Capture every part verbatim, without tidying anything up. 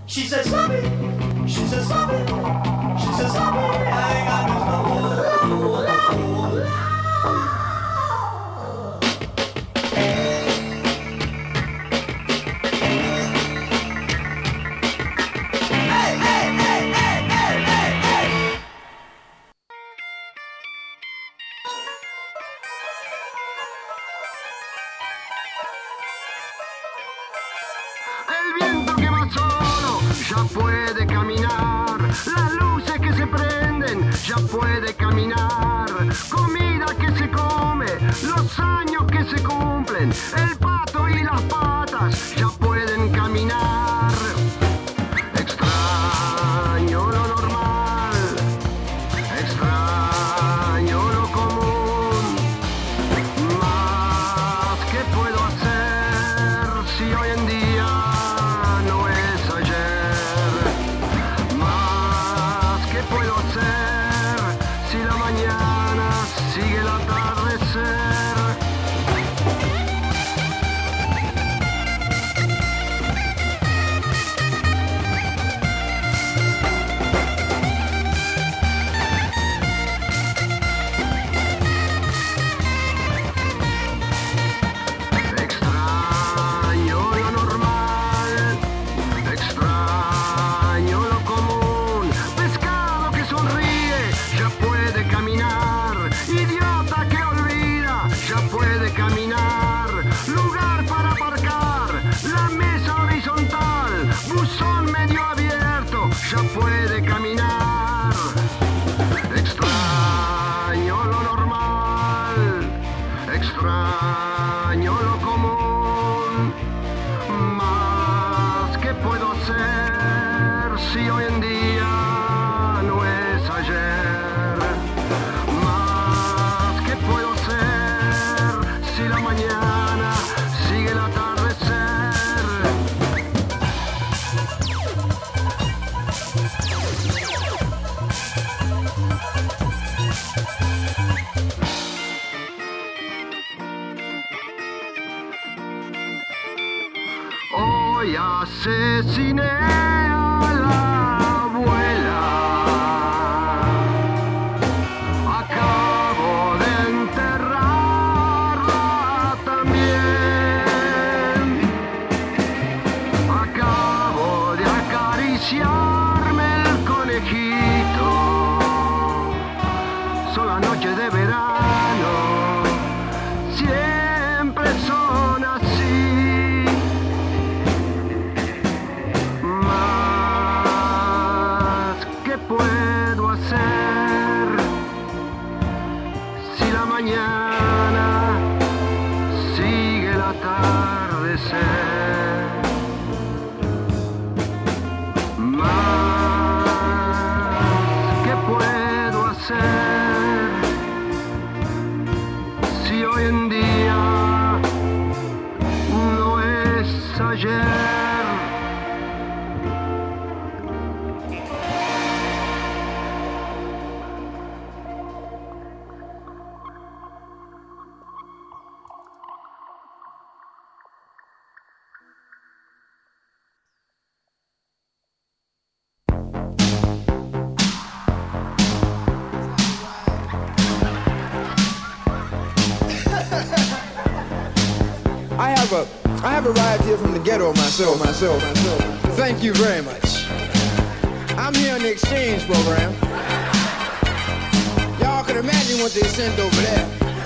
She says, stop it. She says, stop it. She says, stop it. I ain't got no ya puede caminar, las luces que se prenden, ya puede caminar, comida que se come, los años que se cumplen, el pato y las patas ya pueden caminar. Extraño lo normal, extraño lo común, más que puedo hacer si hoy en día no es ayer. Más que puedo hacer si la mañana sigue el atardecer. Extraño lo normal, extraño lo común, pescado que sonríe, ya puede caminar, idiota que olvida, ya puede caminar, lugar para aparcar, la mesa horizontal, buzón medio abierto, ya puede caminar. Extraño lo normal, extraño lo común, más que puedo hacer si hoy en día no es ayer. Más que puedo hacer si la mañana sigue el atardecer. Hoy asesiné a la abuela. Acabo de enterrarla también. Acabo de acariciarme el conejito. Son las noches de verano, siempre son así. Más que puedo hacer si la mañana sigue el atardecer. Más que puedo hacer si hoy en día no es ayer. I have a, I have arrived here from the ghetto myself, myself, myself. Thank you very much. I'm here on the exchange program. Y'all can imagine what they sent over there.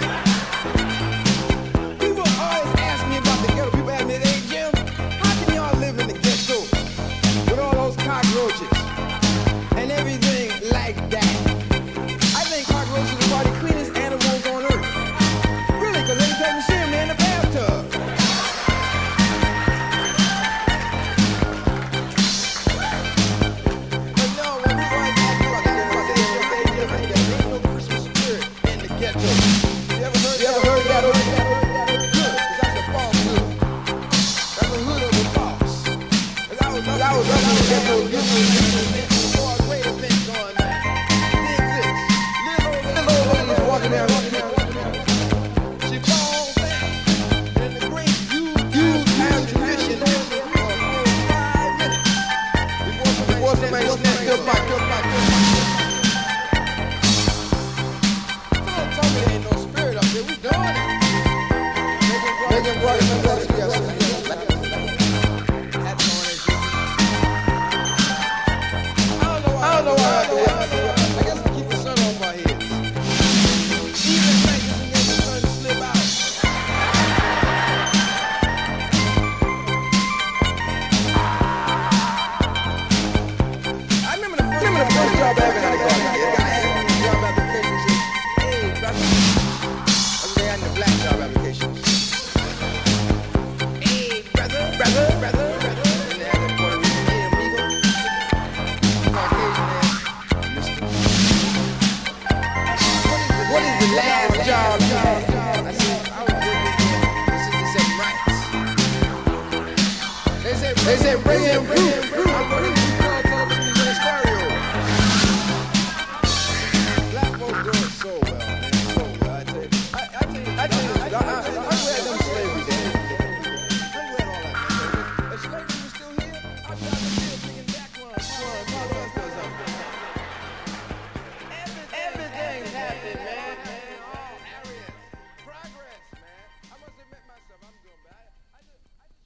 People always ask me about the ghetto. People ask me, hey Jim, how can y'all live in the ghetto with all those cockroaches and everything like that? I think cockroaches are probably the cleanest animals on earth. Really, because every time you see them, they're in the bathtub. But no, when people always ask me about the ghetto, I say, hey, Jim, there ain't no Christmas spirit in the ghetto. You ever heard, you ever heard that? Heard that? Heard that? Good, because that's a false hood. That's a hood of a false. Because I was, I was up in the ghetto, before a great event going on. Dig this. Little old, little old lady was walking down, walking down, walking down. She falls down, and the great huge, huge, huge tradition of five minutes. They said bring in fruit. I'm running through color television and stereo. Black folks do it so well, man. So well. I tell you, I, I tell you, I tell you, I, I, I, I'm glad them slavery days. I'm glad all that, man. If slavery was still here, I'd be out here bringing back runs, runs, runs, runs, runs. Everything's happening, man. Oh, Arian, progress, man. I must admit myself, I'm doing bad. I just, I just.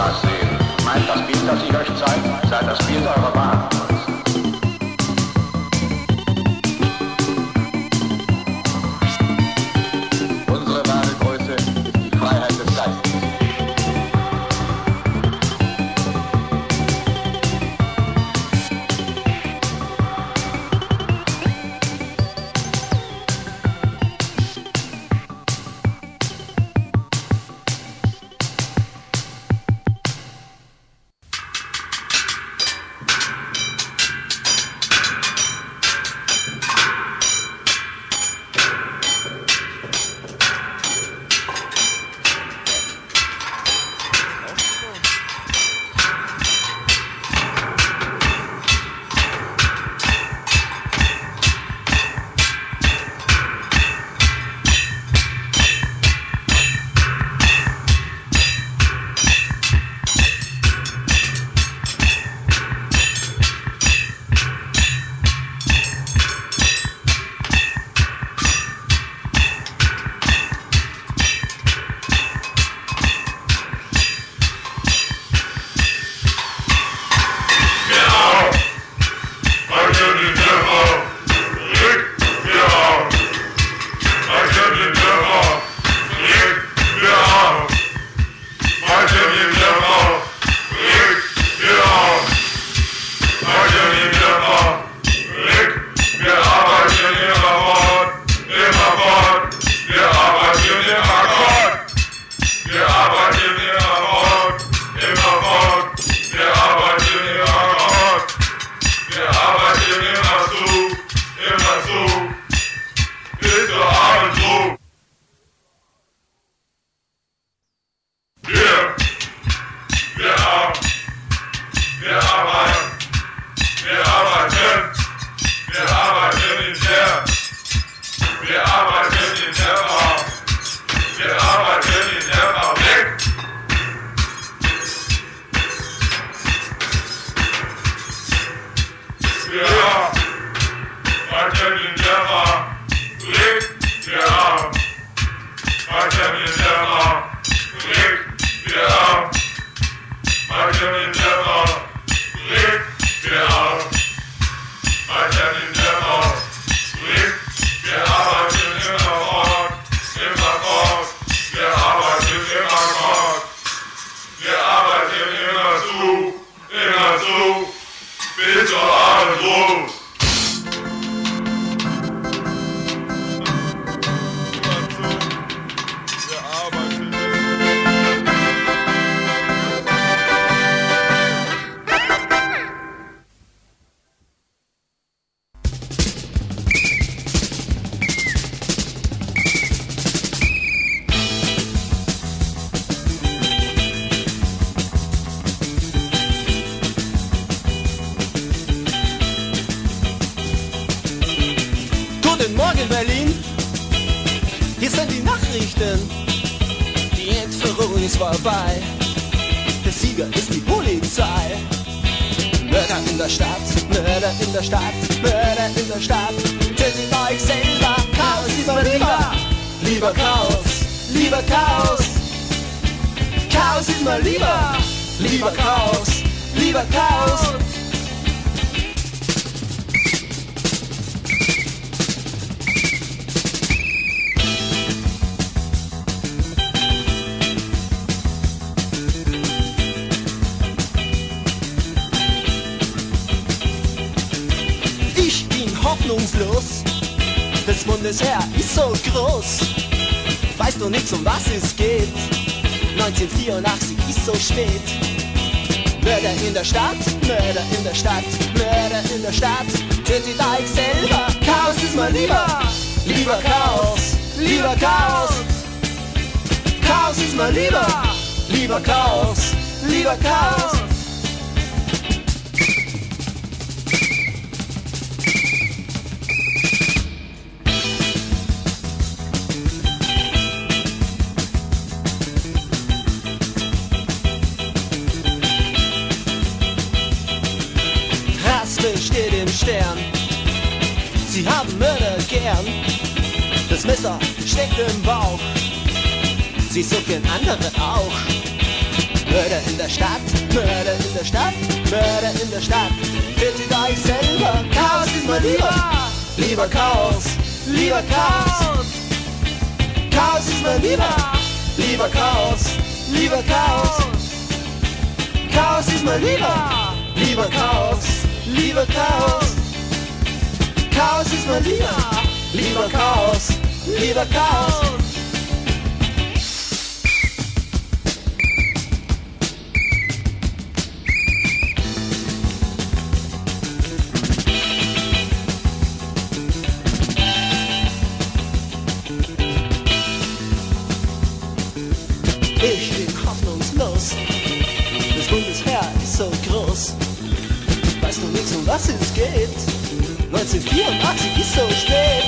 Fernglas sehen. Meint das Bild, das ich euch zeige, sei das Bild eurer Wahrheit. Unsere wahre Größe ist die Freiheit des Geistes. Guten Morgen, Berlin. Hier sind die Nachrichten. Die Entführung ist vorbei. Der Sieger ist die Polizei. Mörder in der Stadt, Mörder in der Stadt, Mörder in der Stadt. Tötet euch selber. Chaos ist mal lieber. Lieber Chaos, lieber Chaos. Chaos ist mal lieber. Lieber Chaos, lieber Chaos. Hoffnungslos, das Bundesheer ist so groß. Weißt du nichts, um was es geht? neunzehnhundertvierundachtzig ist so spät. Mörder in der Stadt, Mörder in der Stadt, Mörder in der Stadt. Tötet euch selber, Chaos ist mal lieber. Lieber Chaos, lieber Chaos. Chaos ist mal lieber. Lieber Chaos, lieber Chaos. Steht im Stern. Sie haben Mörder gern. Das Messer steckt im Bauch. Sie suchen andere auch. Mörder in der Stadt, Mörder in der Stadt, Mörder in der Stadt. Tötet euch selber, Chaos ist mal lieber, lieber Chaos, lieber Chaos. Chaos ist mal lieber, lieber Chaos, lieber Chaos. Chaos ist mal lieber, lieber Chaos, lieber Chaos. Chaos ist mal lieber, lieber Chaos, lieber Chaos. Ich bin hoffnungslos, das Bundesheer ist so groß. Weißt du nichts, um was es geht? neunzehnhundertvierundachtzig ist so spät.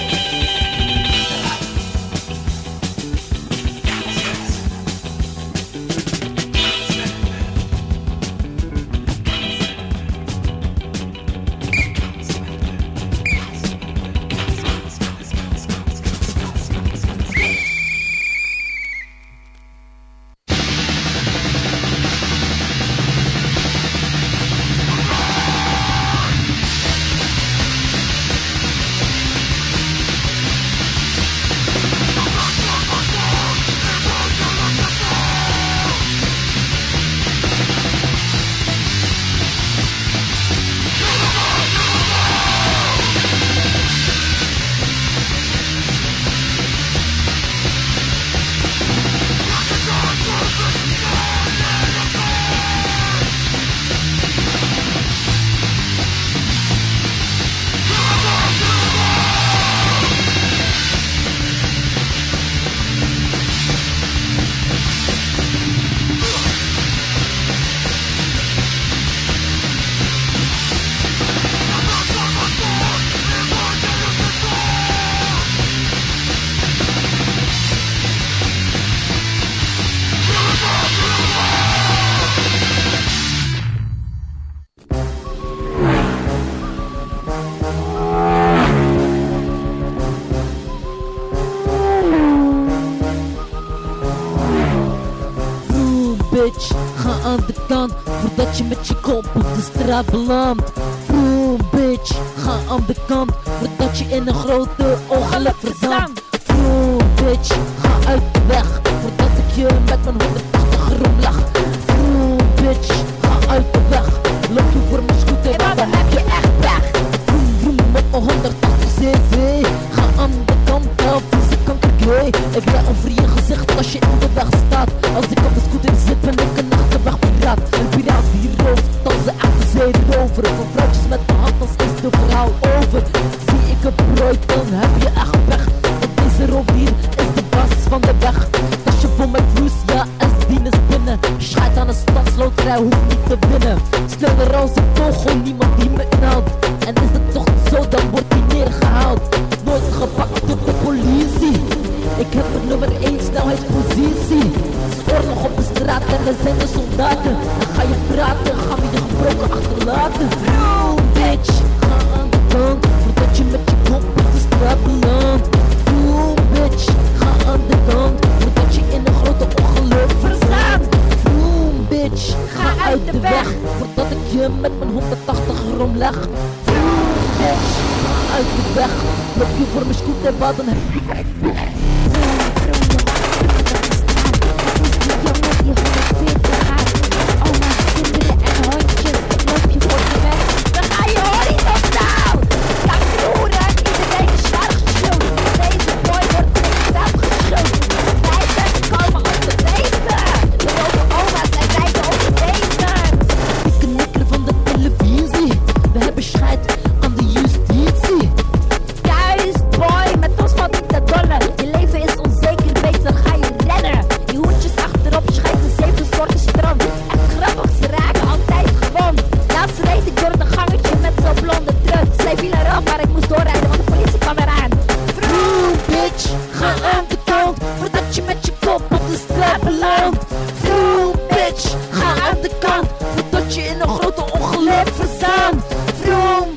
Bitch, ga aan de kant voordat je met je kop op de straat belandt. Vroom bitch, ga aan de kant voordat je in een grote ongeluk verzandt. Vroom bitch, ga uit de weg voordat ik je met mijn honderdtachtig rumlach. Vroom bitch, ga uit de weg. Loop je voor mijn scooter, maar dan heb je echt weg. Vroom vroom met mijn honderdtachtig cc. Ga aan de kant af, vieze kankergay. Ik ben over je gezicht als je in de weg staat. Als ik op de scooter zit ben ik een achterwegpiraat. Een piraat die rooft als de echte zeerover. Van vrouwtjes met de hand als is de verhaal over. Zie ik een brood dan heb je echt weg. Want deze roofdier is de baas van de weg. Als je vol met vloes, ja en dien is binnen. Schijt aan een stadsloterij, hoeft niet te winnen. Sneller als een vogel, niemand die me inhoudt. En is het toch zo, dan wordt hij neergehaald. Nooit gepakt door de politie. Ik heb een nummer één snelheidspositie. Het is oorlog op de straat en er zijn de soldaten. En ga je praten, gaan we je gebroken achterlaten. Vroom bitch, ga aan de kant voordat je met je kop op de straat belandt. Vroom bitch, ga aan de kant voordat je in een grote ongeluk verzandt. Vroom bitch, ga uit de weg voordat ik je met mijn honderdtachtig romleg. Vroom bitch, ga uit de weg. Loop je voor mijn scooter, wat dan heb je echt weg.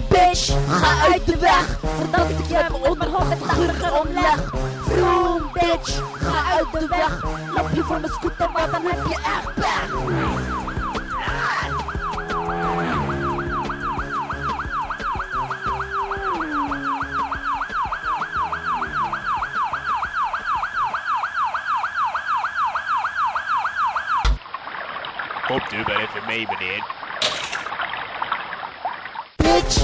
Vroom bitch, bitch, ga uit de weg. Loop je voor mijn scooter, maar dan heb je echt pech. Komt u wel even mee, meneer. Bitch.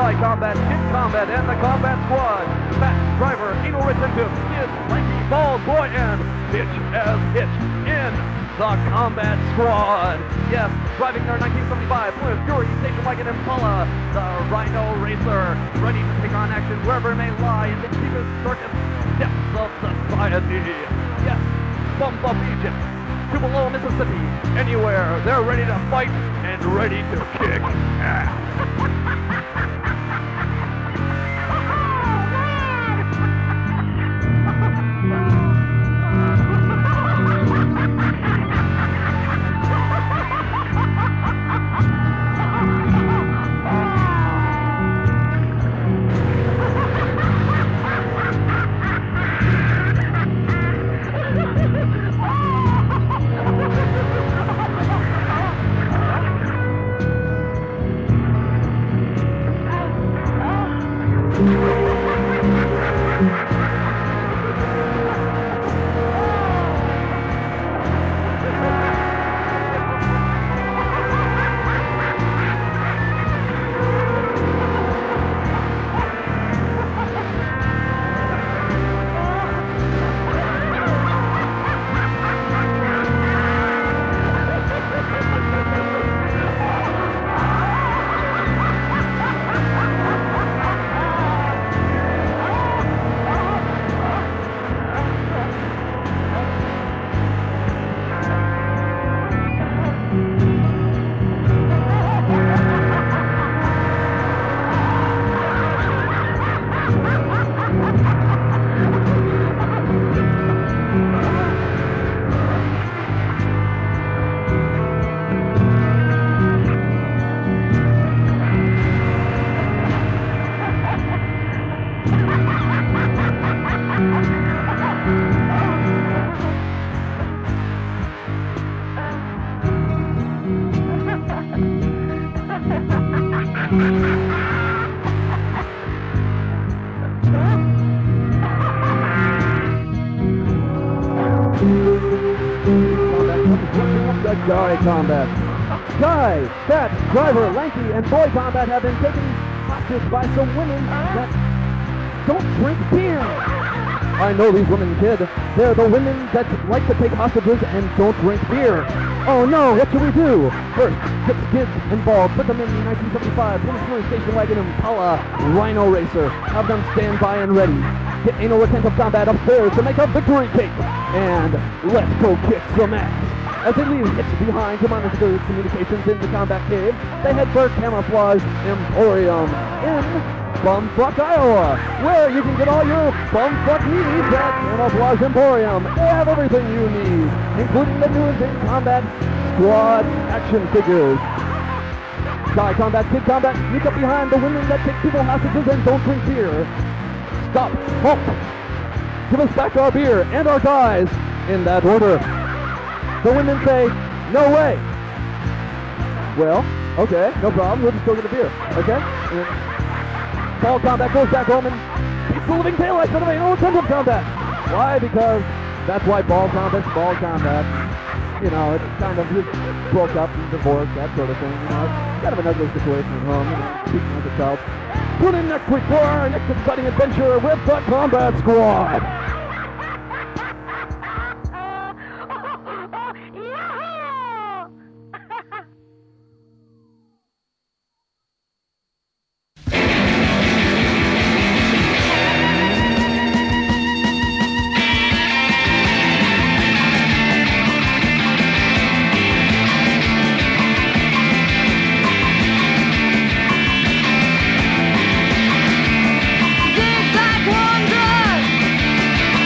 Sky Combat, Kid Combat, and the Combat Squad. Fat Driver, Anal Retentive, Kid, Lanky, Bald Boy, and Bitch as Hitch in the Combat Squad. Yes, driving their nineteen seventy-five Plymouth Fury station wagon Impala, the Rhino Racer, ready to take on action wherever it may lie in the deepest, darkest depths of society. Yes, from above Egypt to below Mississippi, anywhere, they're ready to fight and ready to kick ass. Sky Combat. Sky, Fat, Driver, Lanky, and Boy Combat have been taken hostage by some women that don't drink beer. I know these women, kid. They're the women that like to take hostages and don't drink beer. Oh no, what should we do? First, get the kids involved. Put them in the nineteen seventy-five Plymouth Fury station wagon Impala Rhino Racer. Have them stand by and ready. Get Anal Retentive Combat upstairs to make a victory cake. And let's go kick some ass. As they leave Hitch behind to monitor communications in the combat cave, they head for Camouflage Emporium in Bumfuck, Iowa, where you can get all your bumfuck needs at Camouflage Emporium. They have everything you need, including the newest in combat squad action figures. Sky Combat, Kid Combat, sneak up behind the women that take people hostages and don't drink beer. Stop, halt, give us back our beer and our guys, in that order. The women say, no way. Well, okay, no problem. We'll just go get a beer, okay? And Ball Combat goes back home and beats the living daylights out of Anal Retentive Combat. Why? Because that's why Ball Combat's Ball Combat. You know, it's kind of just broke up and divorced, that sort of thing. You know, it's kind of an ugly situation at home. You know, speaking like a child. Tune in next week for our next exciting adventure with the Combat Squad. Zigzag Wonder!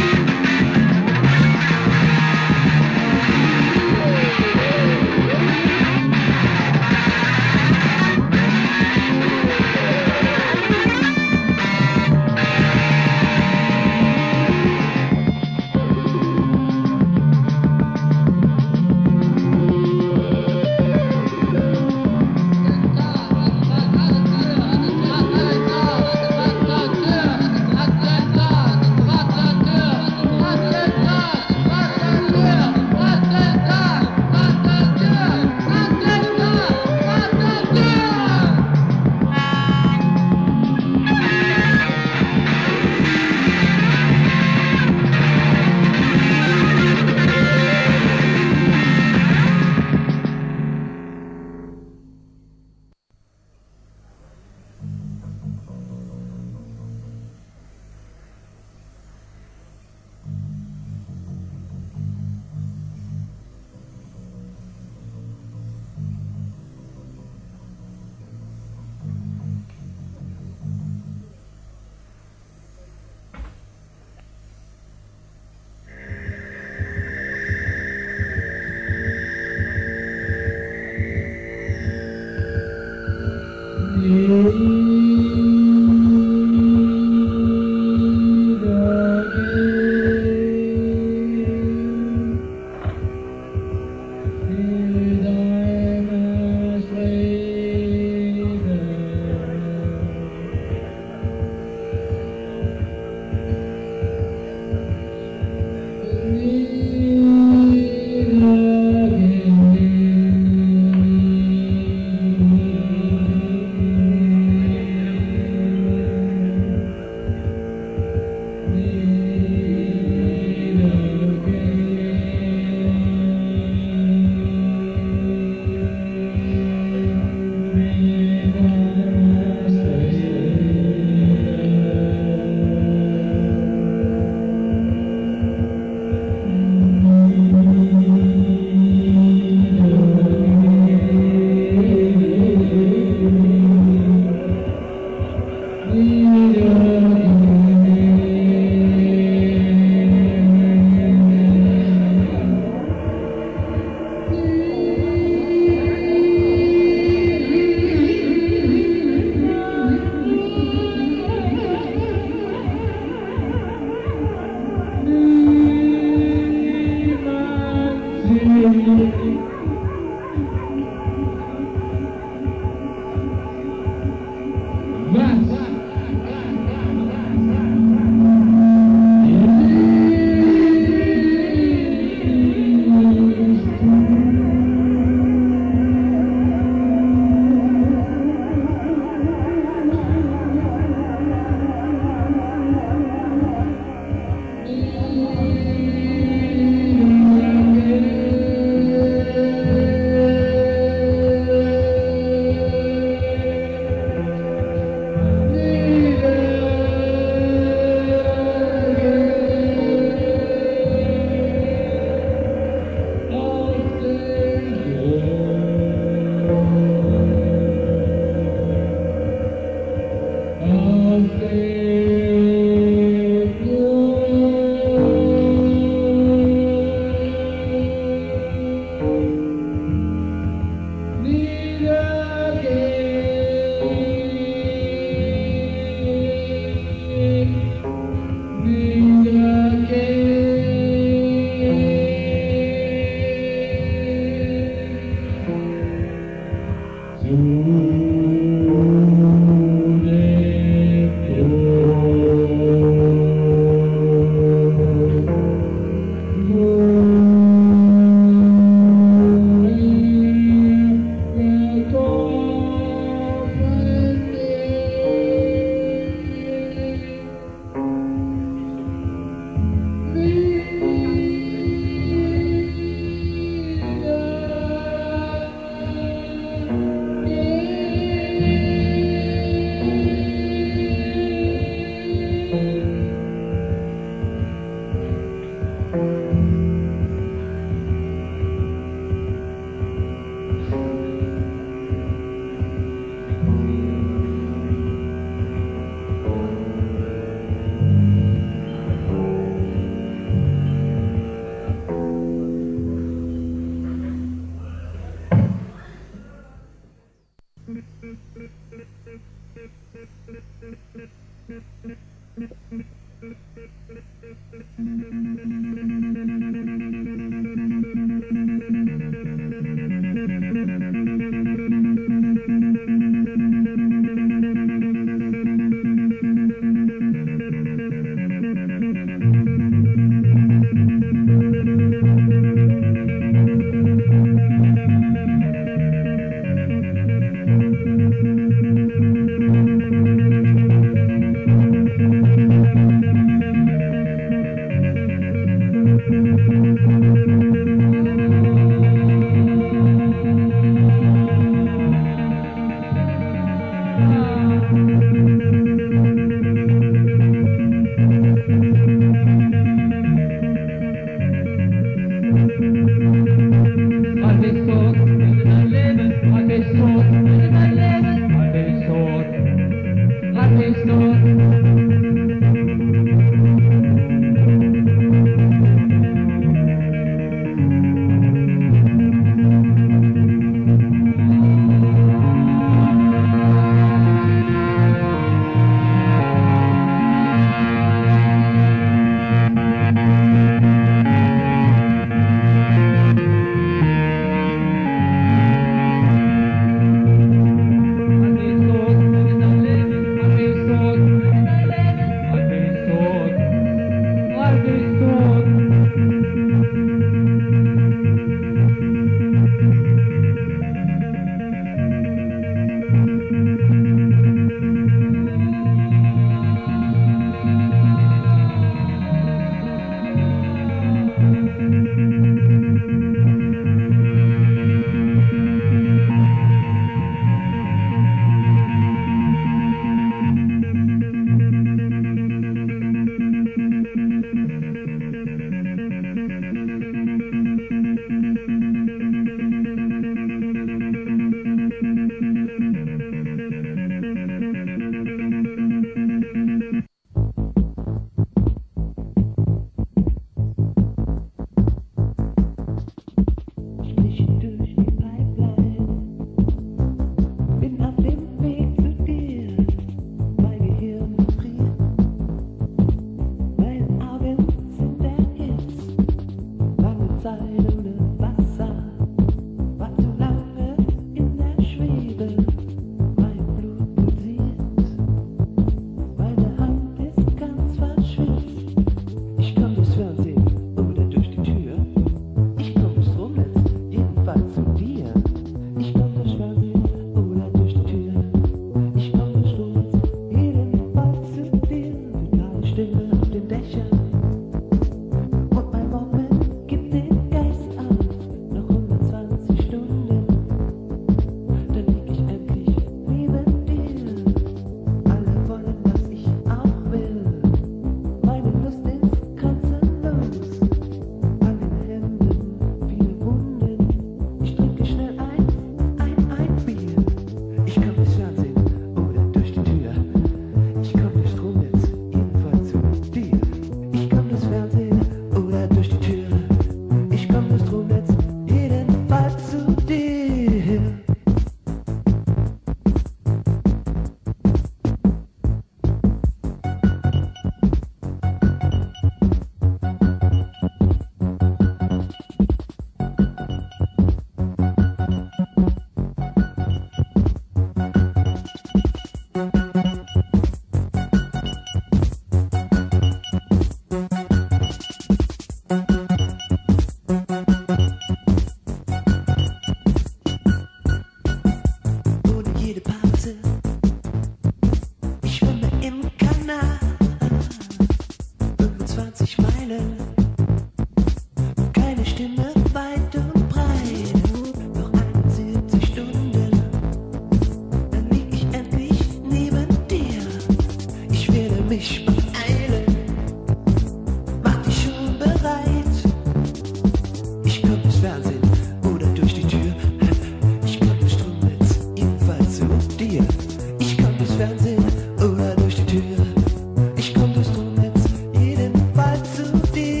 dich beeilen. Mach dich schon bereit. Ich komm ins Fernsehen oder durch die Tür. Ich komm bestimmt jetzt ebenfalls zu dir. Ich komm ins Fernsehen oder durch die Tür. Ich komm bestimmt jetzt jedenfalls zu dir.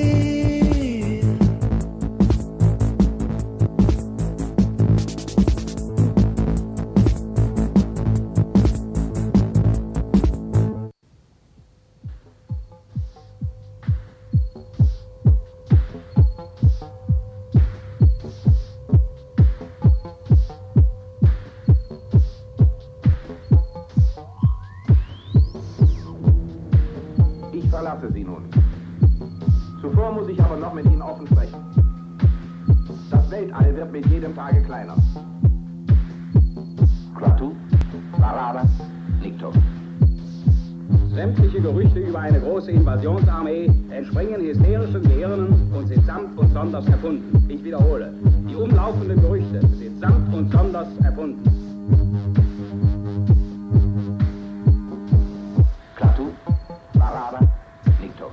Ich verlasse Sie nun. Zuvor muss ich aber noch mit Ihnen offen sprechen. Das Weltall wird mit jedem Tage kleiner. Klaatu, Barada, Nikto. Sämtliche Gerüchte über eine große Invasionsarmee entspringen hysterischen Gehirnen und sind samt und sonders erfunden. Ich wiederhole, die umlaufenden Gerüchte sind samt und sonders erfunden. Klaatu, Barada, Nikto.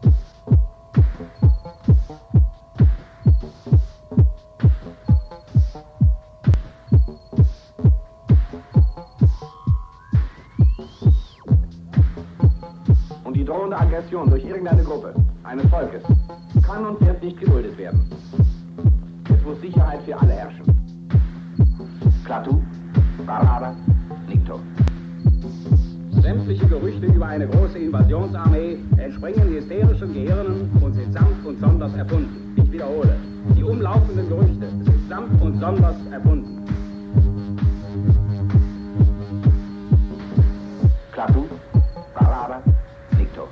Und die drohende Aggression durch irgendeine Gruppe, eines Volkes, kann und wird nicht geduldet werden. Es muss Sicherheit für alle herrschen. Klaatu, Barada, Nikto. Sämtliche Gerüchte über eine große Invasionsarmee entspringen hysterischen Gehirnen und sind samt und sonders erfunden. Ich wiederhole, die umlaufenden Gerüchte sind samt und sonders erfunden. Klaatu, Barada, Nikto.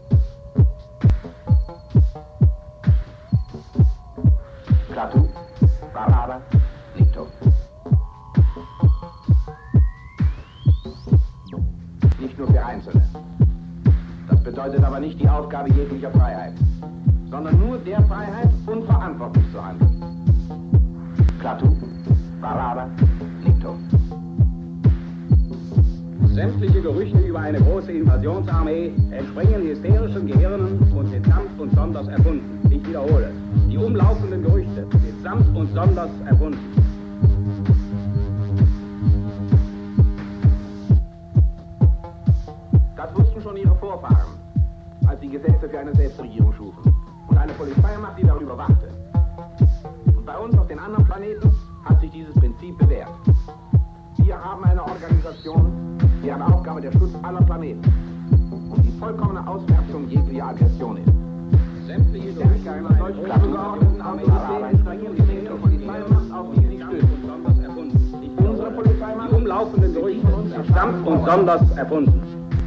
Klaatu, Barada, Nikto. Nicht nur für Einzelne. Das bedeutet aber nicht die Aufgabe jeglicher Freiheit, sondern nur der Freiheit, unverantwortlich zu handeln. Klaatu, Barada, Nikto. Sämtliche Gerüchte über eine große Invasionsarmee entspringen hysterischen Gehirnen und sind samt und sonders erfunden. Ich wiederhole, die umlaufenden Gerüchte sind samt und sonders erfunden. Das wussten schon ihre Vorfahren, als sie Gesetze für eine Selbstregierung schufen und eine Polizeimacht, die darüber wachte. Und bei uns auf den anderen Planeten hat sich dieses Prinzip bewährt. Wir haben eine Organisation, deren Aufgabe der Schutz aller Planeten und die vollkommene Ausmerzung jeglicher Aggression ist. Sämtliche Gerüchte über eine große Invasionsarmee entspringen hysterische Polizeimacht, auf die sie stößt. Unsere Polizeimacht, die umlaufenden Gerüchte sind samt und sonders erfunden.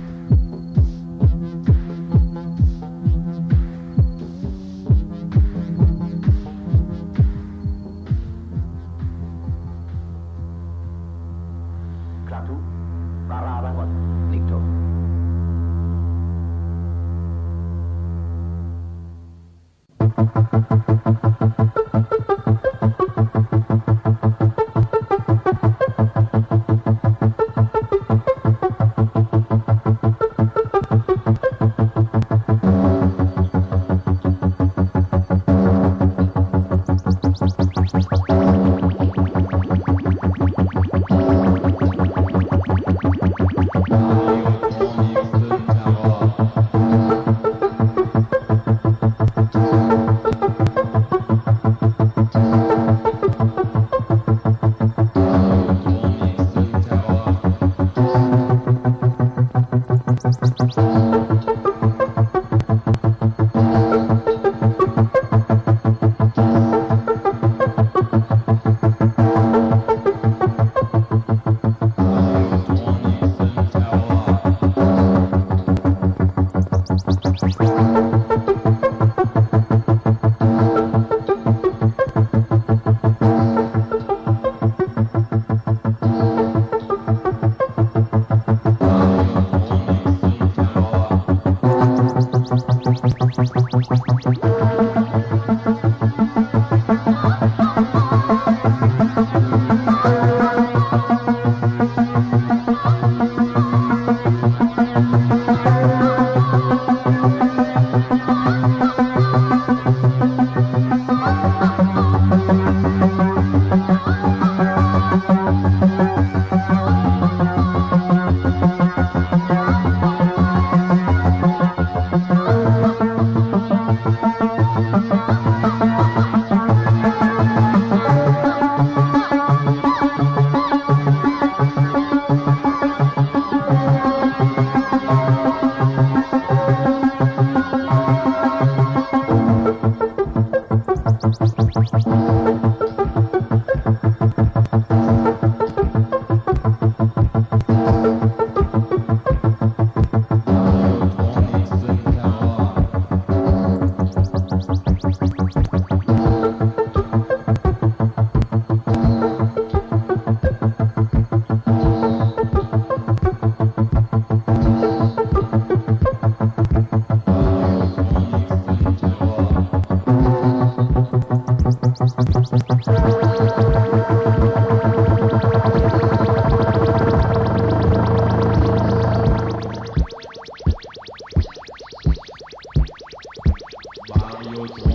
Klaatu, Barada, Nikto. muito